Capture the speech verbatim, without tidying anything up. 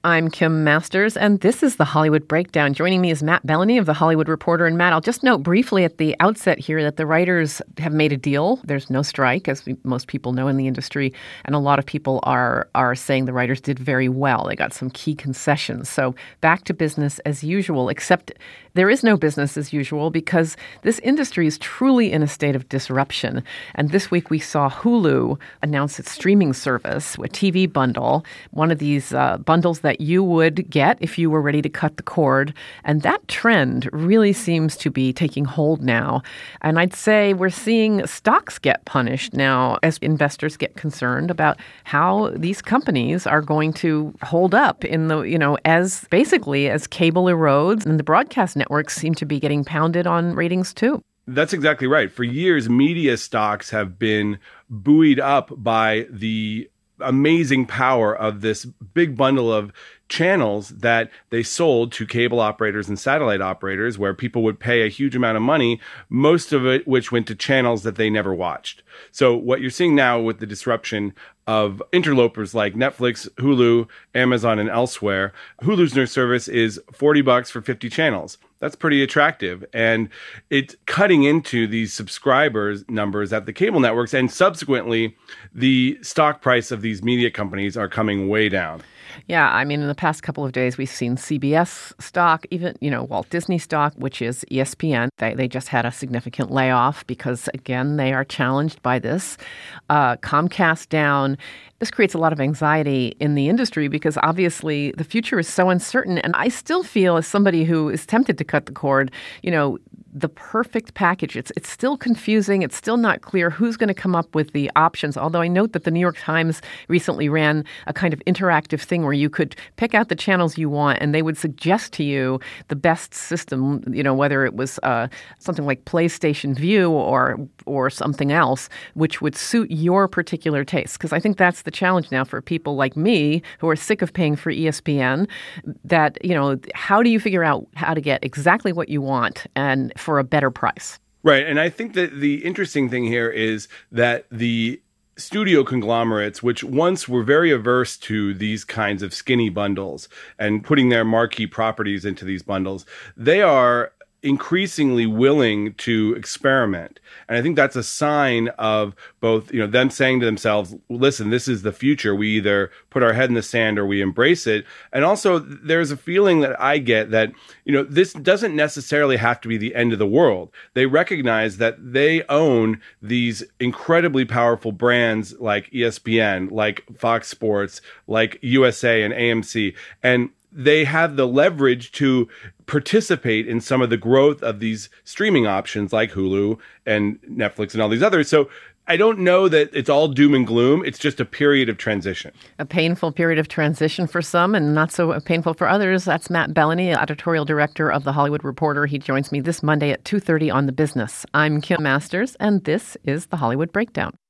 I'm Kim Masters, and this is The Hollywood Breakdown. Joining me is Matt Bellany of The Hollywood Reporter. And Matt, I'll just note briefly at the outset here that the writers have made a deal. There's no strike, as we, most people know in the industry, and a lot of people are are saying the writers did very well. They got some key concessions. So back to business as usual, except there is no business as usual because this industry is truly in a state of disruption. And this week we saw Hulu announce its streaming service, a T V bundle, one of these uh, bundles that you would get if you were ready to cut the cord. And that trend really seems to be taking hold now. And I'd say we're seeing stocks get punished now as investors get concerned about how these companies are going to hold up in the, you know, as basically as cable erodes and the broadcast networks seem to be getting pounded on ratings too. That's exactly right. For years, media stocks have been buoyed up by the amazing power of this big bundle of channels that they sold to cable operators and satellite operators, where people would pay a huge amount of money, most of it which went to channels that they never watched. So what you're seeing now with the disruption of interlopers like Netflix, Hulu, Amazon, and elsewhere, Hulu's new service is forty bucks for fifty channels. That's pretty attractive. And it's cutting into these subscribers numbers at the cable networks. And subsequently, the stock price of these media companies are coming way down. Yeah, I mean, in the past couple of days, we've seen C B S stock, even, you know, Walt Disney stock, which is E S P N. They, they just had a significant layoff because, again, they are challenged by this. Uh, Comcast down. This creates a lot of anxiety in the industry because obviously the future is so uncertain. And I still feel, as somebody who is tempted to cut the cord, you know, the perfect package. It's it's still confusing. It's still not clear who's going to come up with the options. Although I note that the New York Times recently ran a kind of interactive thing where you could pick out the channels you want and they would suggest to you the best system, you know, whether it was uh, something like PlayStation Vue or or something else, which would suit your particular taste. Because I think that's the challenge now for people like me who are sick of paying for E S P N, that, you know, how do you figure out how to get exactly what you want and for a better price? Right. And I think that the interesting thing here is that the studio conglomerates, which once were very averse to these kinds of skinny bundles and putting their marquee properties into these bundles, they are increasingly willing to experiment. And I think that's a sign of both, you know, them saying to themselves, listen, this is the future. We either put our head in the sand or we embrace it. And also there's a feeling that I get that, you know, this doesn't necessarily have to be the end of the world. They recognize that they own these incredibly powerful brands like E S P N, like Fox Sports, like U S A and A M C. And they have the leverage to participate in some of the growth of these streaming options like Hulu and Netflix and all these others. So I don't know that it's all doom and gloom. It's just a period of transition. A painful period of transition for some and not so painful for others. That's Matt Bellany, editorial director of The Hollywood Reporter. He joins me this Monday at two thirty on The Business. I'm Kim Masters, and this is The Hollywood Breakdown.